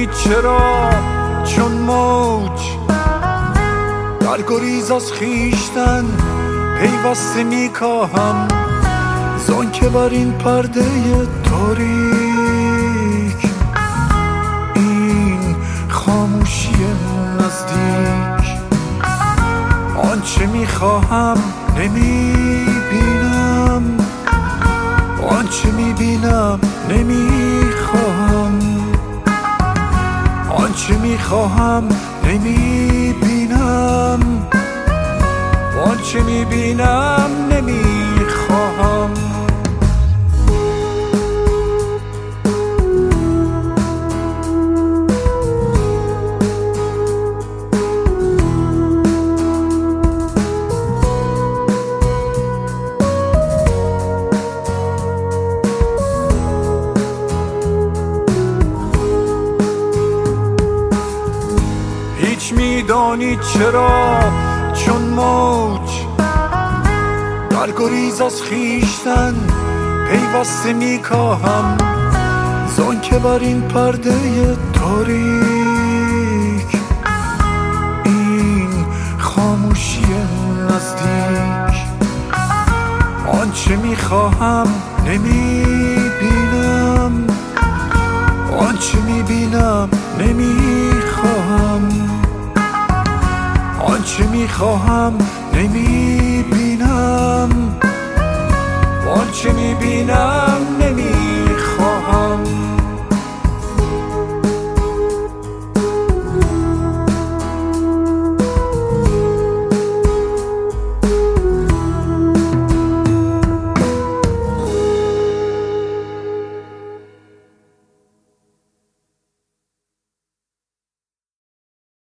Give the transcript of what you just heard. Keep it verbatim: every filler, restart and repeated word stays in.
میدانی چرا چون موج در گریز از خیشتن پیوسته میکاهم، زان که بر این پرده تاریک این خاموشی نزدیک آنچه میخواهم نمیبینم، آنچه میبینم نمیخواهم، آنچه میخواهم نمیبینم، آنچه میبینم نمیخواهم. هیچ میدانی چرا چون موج در گریز از خیشتن پیوسته میکاهم، زان که بر این پرده تاریک این خاموشی نزدیک آنچه میخواهم نمیبینم، آنچه میبینم نمیخواهم، آنچه میخواهم نمیبینم،